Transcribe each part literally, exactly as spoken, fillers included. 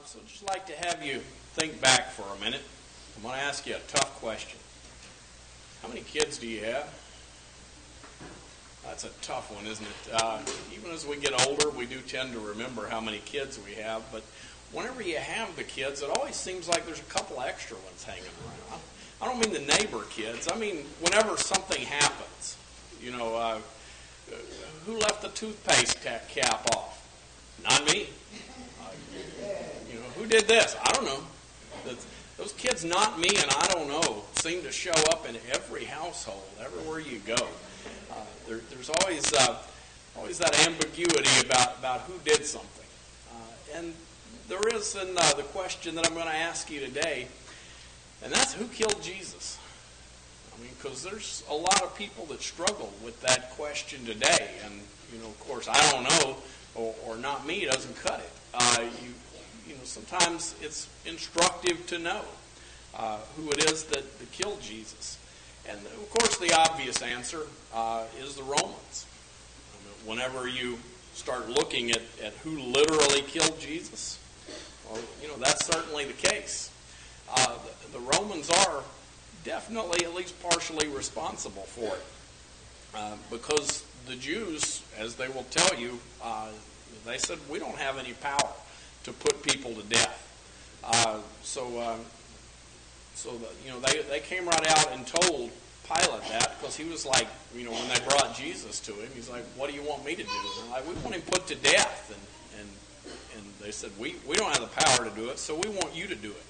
so I'd just like to have you think back for a minute. I'm going to ask you a tough question. How many kids do you have? That's a tough one, isn't it? Uh, even as we get older, we do tend to remember how many kids we have. But whenever you have the kids, it always seems like there's a couple extra ones hanging around. I don't mean the neighbor kids. I mean whenever something happens. You know, uh, who left the toothpaste cap off? Not me. Uh, you know, who did this? I don't know. That's, those kids, not me, and I don't know, seem to show up in every household, everywhere you go. Uh, there, there's always uh, always that ambiguity about, about who did something. Uh, and there is in uh, the question that I'm going to ask you today, and that's who killed Jesus? I mean, because there's a lot of people that struggle with that question today. And, you know, of course, I don't know, or, or not me doesn't cut it. Uh, you, you know, sometimes it's instructive to know uh, who it is that, that killed Jesus. And, of course, the obvious answer uh, is the Romans. I mean, whenever you start looking at, at who literally killed Jesus, well, you know, that's certainly the case. Uh, the, the Romans are definitely at least partially responsible for it. Uh, because the Jews, as they will tell you, uh, they said, we don't have any power to put people to death. Uh, so, uh, so the, you know, they, they came right out and told Pilate that, because he was like, you know, when they brought Jesus to him, he's like, what do you want me to do? And they're like, we want him put to death. And, and, and they said, we, we don't have the power to do it, so we want you to do it.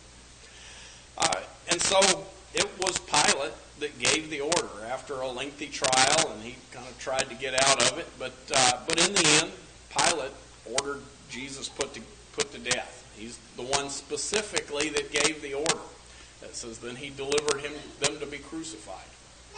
Uh, and so it was Pilate that gave the order after a lengthy trial, and he kind of tried to get out of it. But uh, but in the end, Pilate ordered Jesus put to put to death. He's the one specifically that gave the order. That says then he delivered him them to be crucified.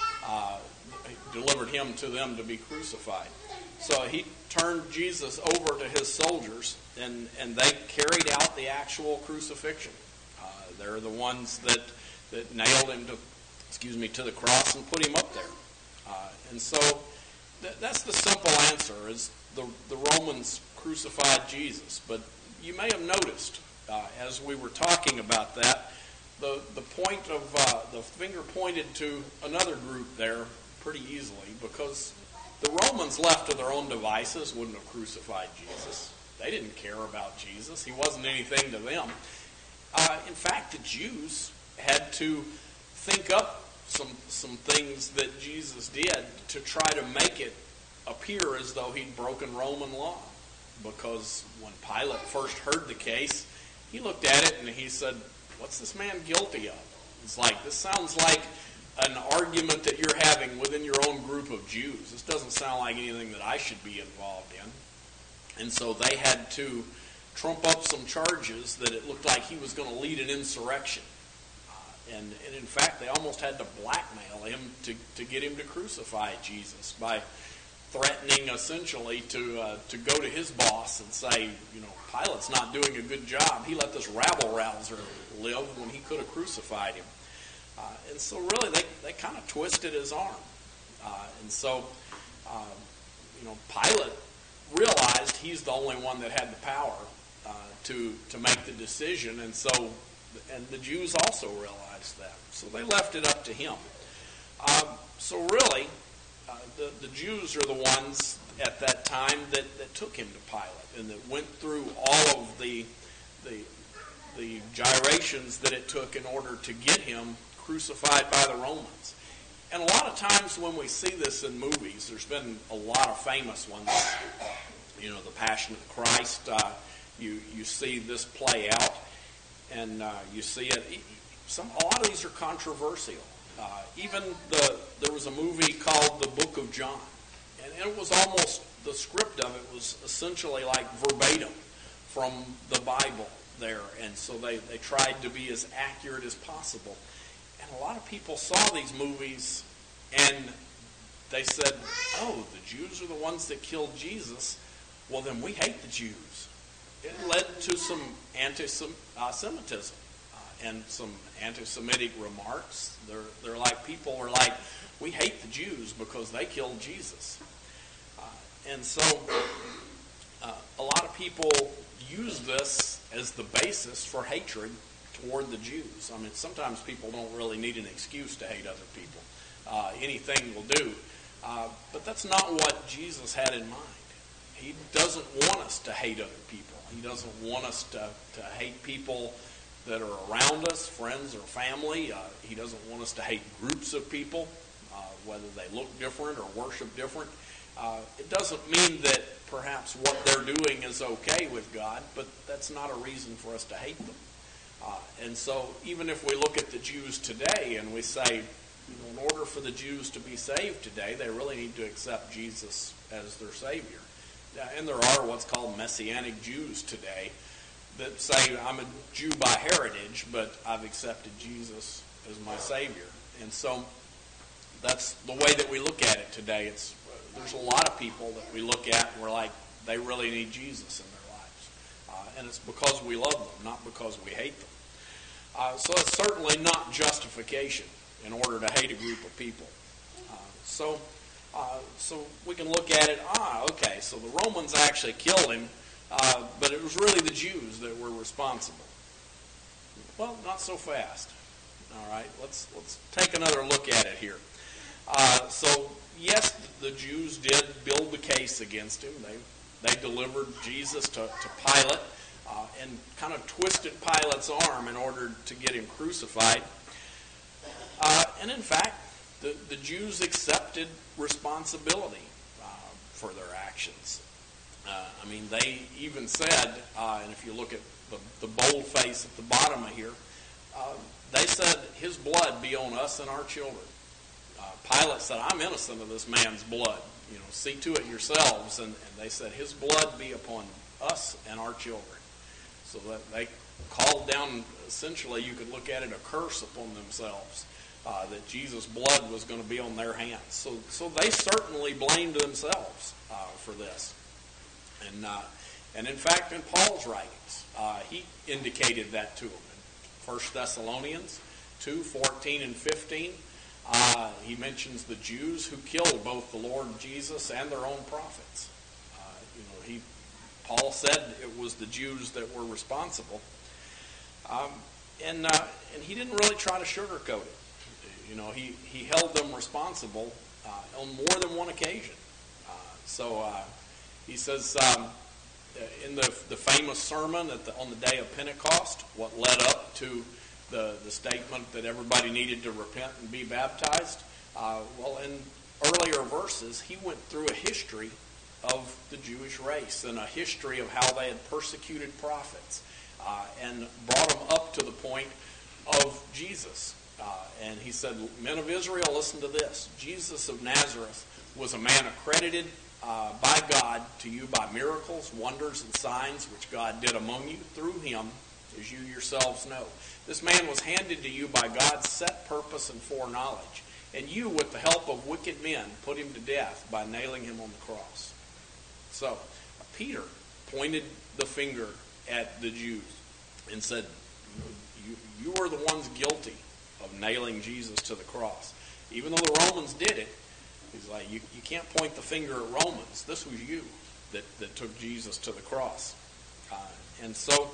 Uh, he delivered him to them to be crucified. So he turned Jesus over to his soldiers, and, and they carried out the actual crucifixion. Uh, they're the ones that, that nailed him to, excuse me, to the cross and put him up there. Uh, and so th- that's the simple answer, is the, the Romans crucified Jesus. But you may have noticed, uh, as we were talking about that, the, the point of, uh, the finger pointed to another group there pretty easily, because the Romans, left to their own devices, wouldn't have crucified Jesus. They didn't care about Jesus. He wasn't anything to them. Uh, in fact, the Jews had to think up some some things that Jesus did to try to make it appear as though he'd broken Roman law. Because when Pilate first heard the case, he looked at it and he said, what's this man guilty of? It's like, this sounds like an argument that you're having within your own group of Jews. This doesn't sound like anything that I should be involved in. And so they had to trump up some charges that it looked like he was going to lead an insurrection. Uh, and, and in fact, they almost had to blackmail him to, to get him to crucify Jesus by threatening essentially to uh, to go to his boss and say, you know, Pilate's not doing a good job. He let this rabble-rouser live when he could have crucified him. Uh, and so really they, they kind of twisted his arm. Uh, and so, uh, you know, Pilate realized he's the only one that had the power uh, to to make the decision. And so, and the Jews also realized that. So they left it up to him. Um, so really, uh, the, the Jews are the ones at that time that, that took him to Pilate and that went through all of the, the, the gyrations that it took in order to get him crucified by the Romans. And a lot of times when we see this in movies, there's been a lot of famous ones. You know, The Passion of Christ, uh, you you see this play out, and uh, you see it. Some a lot of these are controversial. Uh, even the there was a movie called The Book of John, and it was almost, the script of it was essentially like verbatim from the Bible there, and so they, they tried to be as accurate as possible. And a lot of people saw these movies and they said, oh, the Jews are the ones that killed Jesus. Well, then we hate the Jews. It led to some anti-Semitism uh, and some anti-Semitic remarks. They're, they're like, people were like, we hate the Jews because they killed Jesus. Uh, and so uh, a lot of people use this as the basis for hatred toward the Jews. I mean, sometimes people don't really need an excuse to hate other people. Uh, anything will do. Uh, but that's not what Jesus had in mind. He doesn't want us to hate other people. He doesn't want us to, to hate people that are around us, friends or family. Uh, he doesn't want us to hate groups of people, uh, whether they look different or worship different. Uh, it doesn't mean that perhaps what they're doing is okay with God, but that's not a reason for us to hate them. Uh, and so even if we look at the Jews today and we say, you know, in order for the Jews to be saved today, they really need to accept Jesus as their Savior. Uh, and there are what's called Messianic Jews today that say, I'm a Jew by heritage, but I've accepted Jesus as my Savior. And so that's the way that we look at it today. It's There's a lot of people that we look at and we're like, they really need Jesus in their lives. Uh, and it's because we love them, not because we hate them. Uh, so it's certainly not justification in order to hate a group of people. Uh, so uh, so we can look at it, ah, okay, so the Romans actually killed him, uh, but it was really the Jews that were responsible. Well, not so fast. All right, let's let's take another look at it here. Uh, so, yes, the Jews did build the case against him. They they delivered Jesus to, to Pilate uh, and kind of twisted Pilate's arm in order to get him crucified. Uh, and in fact, the, the Jews accepted responsibility uh, for their actions. Uh, I mean, they even said, uh, and if you look at the, the boldface at the bottom of here, uh, they said, his blood be on us and our children. Uh, Pilate said, I'm innocent of this man's blood. You know, see to it yourselves. And, and they said, his blood be upon us and our children. So that they called down, essentially, you could look at it, a curse upon themselves, uh, that Jesus' blood was going to be on their hands. So, so they certainly blamed themselves uh, for this. And, uh, and in fact, in Paul's writings, uh, he indicated that to them. In First Thessalonians two, fourteen and fifteen, Uh, he mentions the Jews who killed both the Lord Jesus and their own prophets. Uh, you know, he, Paul said it was the Jews that were responsible, um, and uh, and he didn't really try to sugarcoat it. You know, he, he held them responsible uh, on more than one occasion. Uh, so uh, he says um, in the the famous sermon at the, on the day of Pentecost, what led up to The, the statement that everybody needed to repent and be baptized. Uh, well, in earlier verses, he went through a history of the Jewish race and a history of how they had persecuted prophets uh, and brought them up to the point of Jesus. Uh, and he said, men of Israel, listen to this. Jesus of Nazareth was a man accredited uh, by God to you by miracles, wonders, and signs which God did among you through him, as you yourselves know. This man was handed to you by God's set purpose and foreknowledge, and you, with the help of wicked men, put him to death by nailing him on the cross. So, Peter pointed the finger at the Jews and said, you, you are the ones guilty of nailing Jesus to the cross. Even though the Romans did it, he's like, you, you can't point the finger at Romans. This was you that, that took Jesus to the cross. Uh, and so...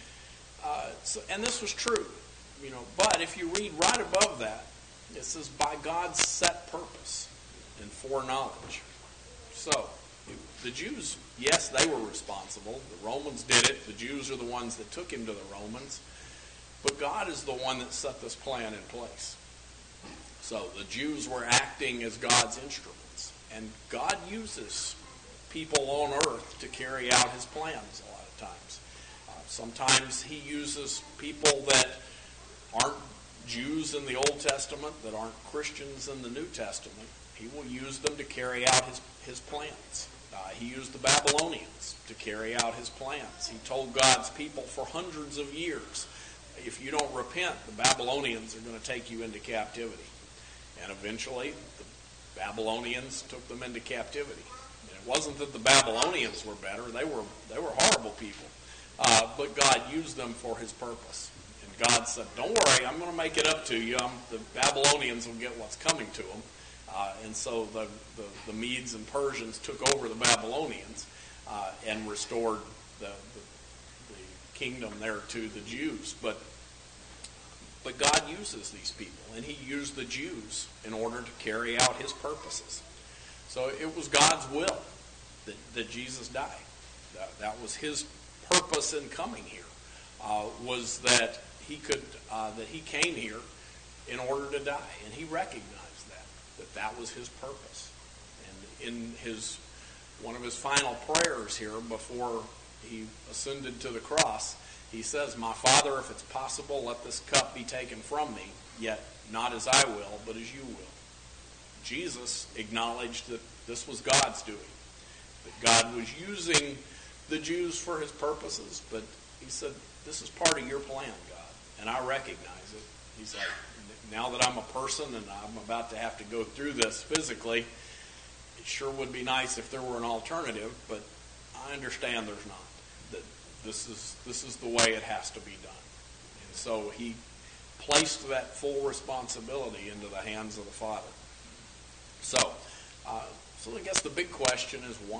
Uh, so, and this was true, you know. But if you read right above that, it says, by God's set purpose and foreknowledge. So, the Jews, yes, they were responsible. The Romans did it. The Jews are the ones that took him to the Romans. But God is the one that set this plan in place. So, the Jews were acting as God's instruments. And God uses people on earth to carry out his plans a lot of times. Sometimes he uses people that aren't Jews in the Old Testament, that aren't Christians in the New Testament. He will use them to carry out his, his plans. Uh, he used the Babylonians to carry out his plans. He told God's people for hundreds of years, if you don't repent, the Babylonians are going to take you into captivity. And eventually, the Babylonians took them into captivity. And it wasn't that the Babylonians were better. They were, they were horrible people. Uh, but God used them for his purpose. And God said, don't worry, I'm going to make it up to you. Um, the Babylonians will get what's coming to them. Uh, and so the, the, the Medes and Persians took over the Babylonians uh, and restored the, the, the kingdom there to the Jews. But but God uses these people, and he used the Jews in order to carry out his purposes. So it was God's will that, that Jesus died. That, that was his purpose in coming here, uh, was that he could uh, that he came here in order to die, and he recognized that that that was his purpose. And in his one of his final prayers here before he ascended to the cross, he says, "My Father, if it's possible, let this cup be taken from me, yet not as I will, but as you will." Jesus acknowledged that this was God's doing, that God was using the Jews for his purposes, but he said, "This is part of your plan, God, and I recognize it." He's like, now that I'm a person and I'm about to have to go through this physically, it sure would be nice if there were an alternative, but I understand there's not. That this is this is the way it has to be done. And so he placed that full responsibility into the hands of the Father. So, uh, so I guess the big question is why?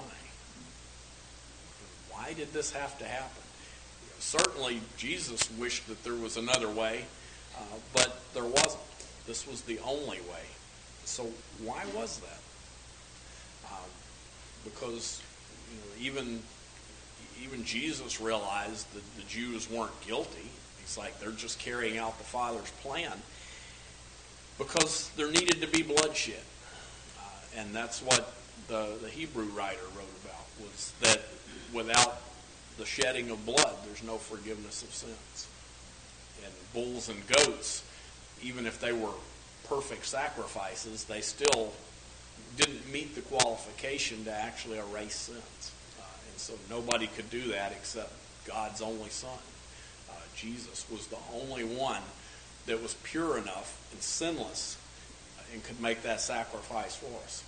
Why did this have to happen? You know, certainly Jesus wished that there was another way, uh, but there wasn't. This was the only way. So why was that? Um, because you know, even even Jesus realized that the Jews weren't guilty. He's like, they're just carrying out the Father's plan, because there needed to be bloodshed. Uh, and that's what the, the Hebrew writer wrote about, was that without the shedding of blood, there's no forgiveness of sins. And bulls and goats, even if they were perfect sacrifices, they still didn't meet the qualification to actually erase sins. Uh, and so nobody could do that except God's only Son. Uh, Jesus was the only one that was pure enough and sinless and could make that sacrifice for us.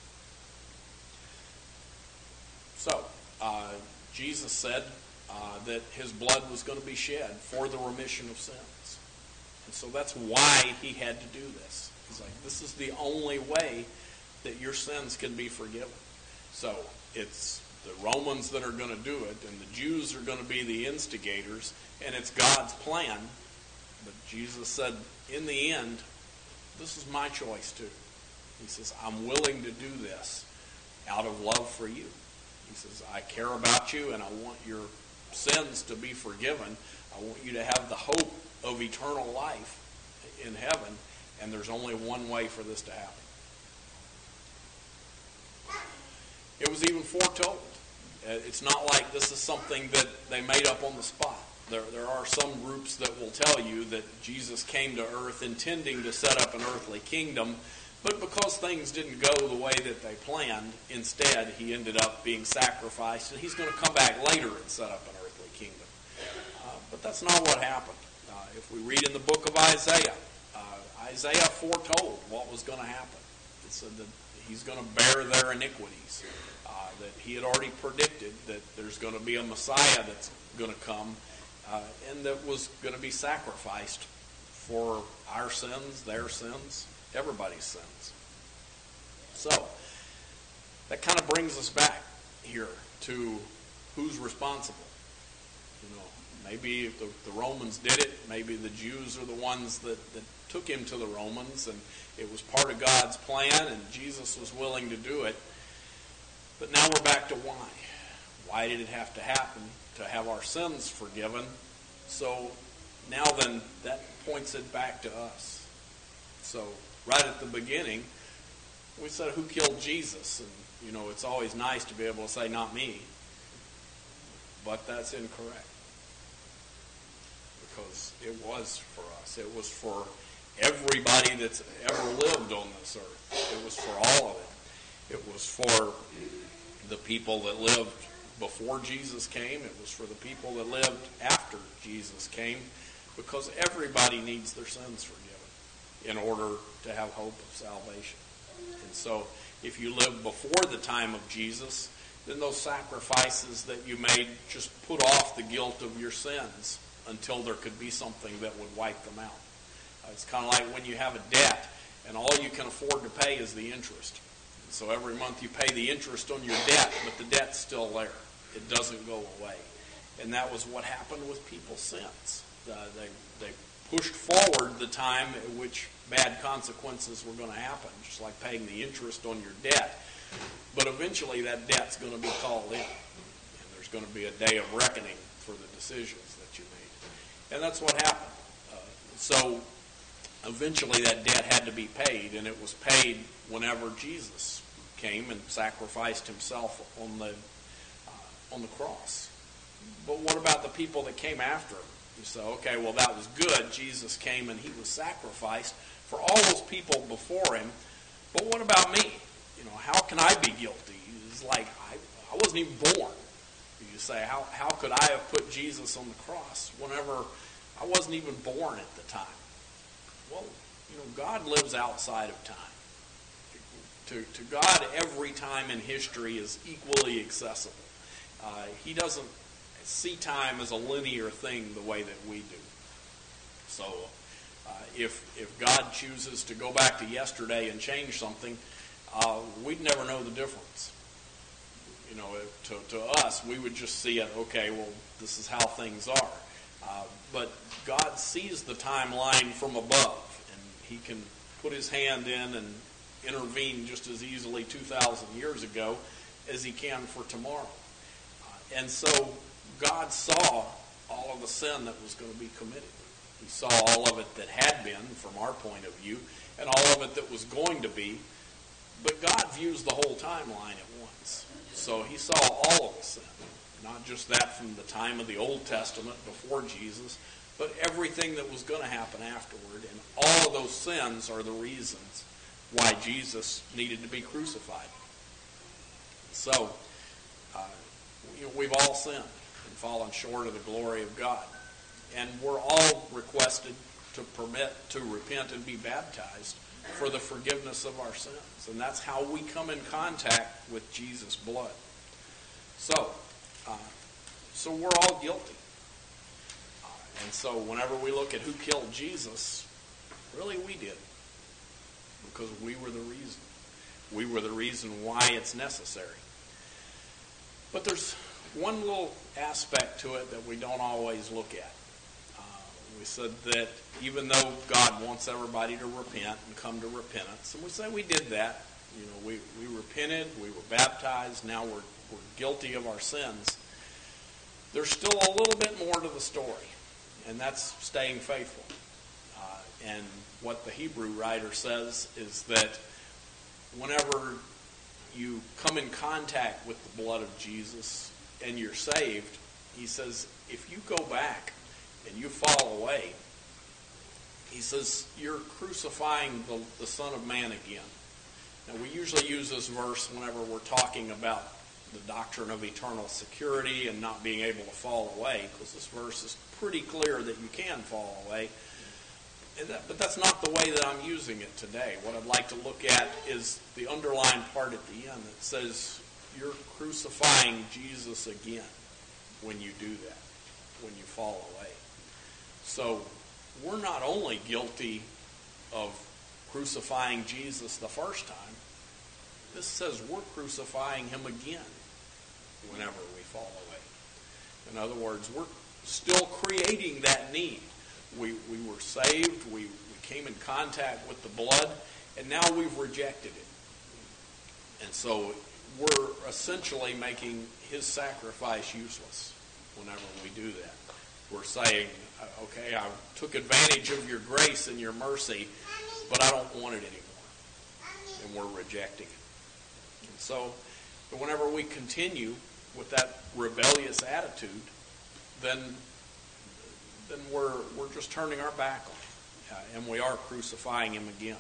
So, uh, Jesus said uh, that his blood was going to be shed for the remission of sins. And so that's why he had to do this. He's like, this is the only way that your sins can be forgiven. So it's the Romans that are going to do it, and the Jews are going to be the instigators, and it's God's plan. But Jesus said, in the end, this is my choice too. He says, I'm willing to do this out of love for you. He says, I care about you, and I want your sins to be forgiven. I want you to have the hope of eternal life in heaven, and there's only one way for this to happen. It was even foretold. It's not like this is something that they made up on the spot. There, there are some groups that will tell you that Jesus came to earth intending to set up an earthly kingdom, but because things didn't go the way that they planned, instead he ended up being sacrificed, and he's going to come back later and set up an earthly kingdom. Uh, but that's not what happened. Uh, if we read in the book of Isaiah, uh, Isaiah foretold what was going to happen. It said that he's going to bear their iniquities, uh, that he had already predicted that there's going to be a Messiah that's going to come, uh, and that was going to be sacrificed for our sins, their sins, everybody's sins. So, that kind of brings us back here to who's responsible. You know, maybe the, the Romans did it. Maybe the Jews are the ones that, that took him to the Romans, and it was part of God's plan, and Jesus was willing to do it. But now we're back to why. Why did it have to happen to have our sins forgiven? So now then, that points it back to us. So right at the beginning, we said, who killed Jesus? And, you know, it's always nice to be able to say, not me. But that's incorrect. Because it was for us. It was for everybody that's ever lived on this earth. It was for all of it. It was for the people that lived before Jesus came. It was for the people that lived after Jesus came. Because everybody needs their sins forgiven in order to have hope of salvation. And so if you live before the time of Jesus, then those sacrifices that you made just put off the guilt of your sins until there could be something that would wipe them out. Uh, it's kind of like when you have a debt and all you can afford to pay is the interest. And so every month you pay the interest on your debt, but the debt's still there. It doesn't go away. And that was what happened with people's sins. Uh, they, they pushed forward the time at which bad consequences were going to happen, just like paying the interest on your debt. But eventually that debt's going to be called in, and there's going to be a day of reckoning for the decisions that you made. And that's what happened. Uh, so eventually that debt had to be paid, and it was paid whenever Jesus came and sacrificed himself on the uh, on the cross. But what about the people that came after him? You say, okay, well, that was good. Jesus came and he was sacrificed for all those people before him. But what about me? You know, how can I be guilty? It's like, I, I wasn't even born. You say, how, how could I have put Jesus on the cross whenever I wasn't even born at the time? Well, you know, God lives outside of time. To, to God, every time in history is equally accessible. Uh, he doesn't see time as a linear thing the way that we do. So uh, if if God chooses to go back to yesterday and change something, uh, we'd never know the difference. You know, to, to us, we would just see it, okay, well, this is how things are. Uh, but God sees the timeline from above, and he can put his hand in and intervene just as easily two thousand years ago as he can for tomorrow. Uh, and so God saw all of the sin that was going to be committed. He saw all of it that had been, from our point of view, and all of it that was going to be. But God views the whole timeline at once. So he saw all of the sin, not just that from the time of the Old Testament before Jesus, but everything that was going to happen afterward. And all of those sins are the reasons why Jesus needed to be crucified. So, uh, you know, we've all sinned and fallen short of the glory of God. And we're all requested to permit, to repent and be baptized for the forgiveness of our sins. And that's how we come in contact with Jesus' blood. So, uh, so we're all guilty. Uh, and so whenever we look at who killed Jesus, really we did. Because we were the reason. We were the reason why it's necessary. But there's one little aspect to it that we don't always look at. Uh, we said that even though God wants everybody to repent and come to repentance, and we say we did that, you know, we, we repented, we were baptized, now we're, we're guilty of our sins, there's still a little bit more to the story, and that's staying faithful. Uh, and what the Hebrew writer says is that whenever you come in contact with the blood of Jesus and you're saved, he says, if you go back and you fall away, he says, you're crucifying the, the Son of Man again. Now, we usually use this verse whenever we're talking about the doctrine of eternal security and not being able to fall away, because this verse is pretty clear that you can fall away. And that, but that's not the way that I'm using it today. What I'd like to look at is the underlined part at the end that says you're crucifying Jesus again when you do that, when you fall away. So we're not only guilty of crucifying Jesus the first time, this says we're crucifying him again whenever we fall away. In other words, we're still creating that need. We we were saved, we, we came in contact with the blood, and now we've rejected it. And so we're essentially making his sacrifice useless whenever we do that. We're saying, okay, I took advantage of your grace and your mercy, but I don't want it anymore. And we're rejecting it. And so whenever we continue with that rebellious attitude, then then we're we're just turning our back on him, uh, and we are crucifying him again.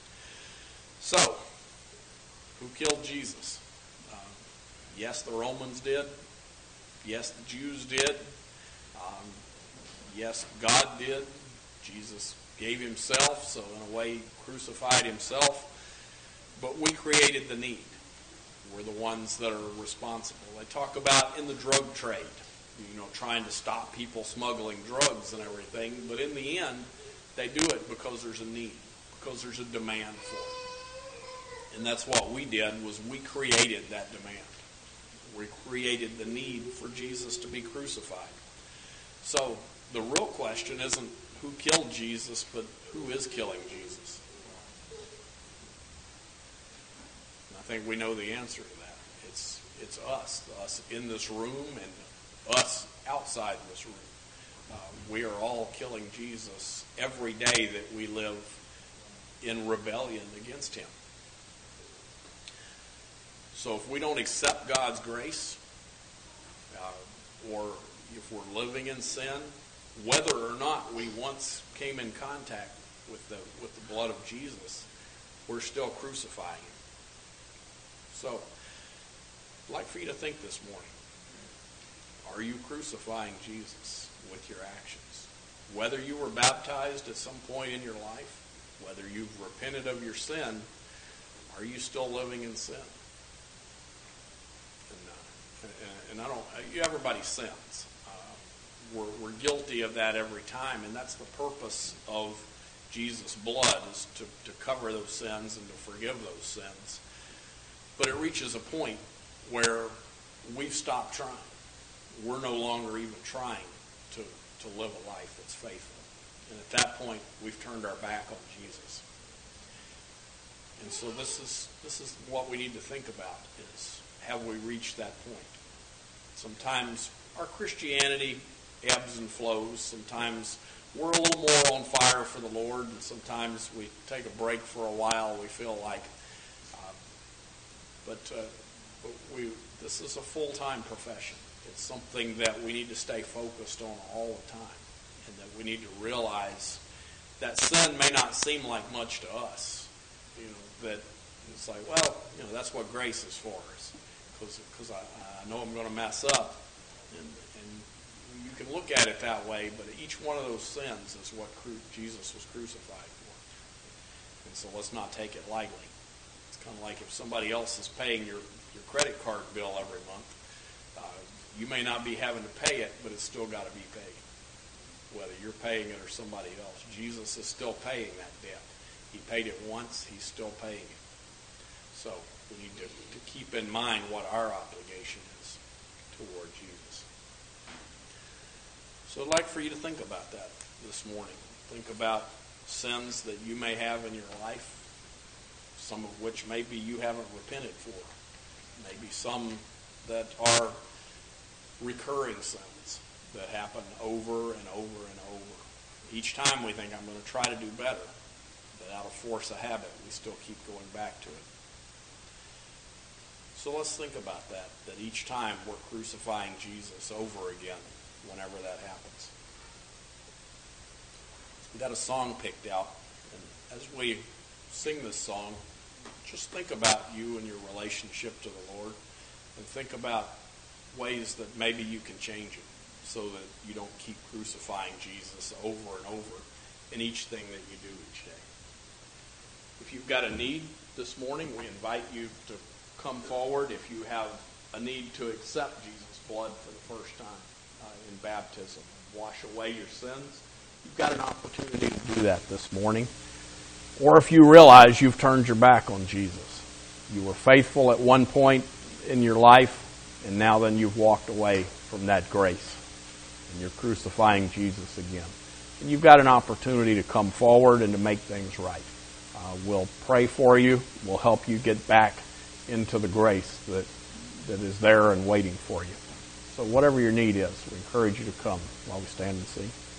So, who killed Jesus? Uh, yes, the Romans did. Yes, the Jews did. Um, yes, God did. Jesus gave himself, so in a way he crucified himself. But we created the need. We're the ones that are responsible. They talk about in the drug trade, you know, trying to stop people smuggling drugs and everything. But in the end, they do it because there's a need, because there's a demand for it. And that's what we did, was we created that demand. We created the need for Jesus to be crucified. So the real question isn't who killed Jesus, but who is killing Jesus? And I think we know the answer to that. It's it's us, us in this room and us outside this room. Uh, we are all killing Jesus every day that we live in rebellion against him. So if we don't accept God's grace, uh, or if we're living in sin, whether or not we once came in contact with the with the blood of Jesus, we're still crucifying him. So, I'd like for you to think this morning. Are you crucifying Jesus with your actions? Whether you were baptized at some point in your life, whether you've repented of your sin, are you still living in sin? And, uh, and, and I don't. Everybody sins. Uh, we're, we're guilty of that every time, and that's the purpose of Jesus' blood, is to, to cover those sins and to forgive those sins. But it reaches a point where we've stopped trying. We're no longer even trying to, to live a life that's faithful. And at that point, we've turned our back on Jesus. And so this is this is what we need to think about, is have we reached that point? Sometimes our Christianity ebbs and flows. Sometimes we're a little more on fire for the Lord, and sometimes we take a break for a while, we feel like. Uh, but uh, but we this is a full-time profession. It's something that we need to stay focused on all the time, and that we need to realize that sin may not seem like much to us. You know, that it's like, well, you know, that's what grace is for, because because I, I know I'm going to mess up, and, and you can look at it that way. But each one of those sins is what cru- Jesus was crucified for, and so let's not take it lightly. It's kind of like if somebody else is paying your your credit card bill every month. Uh, you may not be having to pay it, but it's still got to be paid, whether you're paying it or somebody else. Jesus is still paying that debt. He paid it once. He's still paying it. So we need to, to keep in mind what our obligation is toward Jesus. So I'd like for you to think about that this morning. Think about sins that you may have in your life, some of which maybe you haven't repented for. Maybe some that are recurring sins that happen over and over and over. Each time we think, I'm going to try to do better, but out of force of habit, we still keep going back to it. So let's think about that, that each time we're crucifying Jesus over again whenever that happens. We got a song picked out, and as we sing this song, just think about you and your relationship to the Lord, and think about ways that maybe you can change it so that you don't keep crucifying Jesus over and over in each thing that you do each day. If you've got a need this morning, we invite you to come forward if you have a need to accept Jesus' blood for the first time uh, in baptism, wash away your sins. You've got an opportunity to do that this morning. Or if you realize you've turned your back on Jesus. You were faithful at one point in your life, and now then you've walked away from that grace, and you're crucifying Jesus again. And you've got an opportunity to come forward and to make things right. Uh, we'll pray for you. We'll help you get back into the grace that, that is there and waiting for you. So whatever your need is, we encourage you to come while we stand and sing.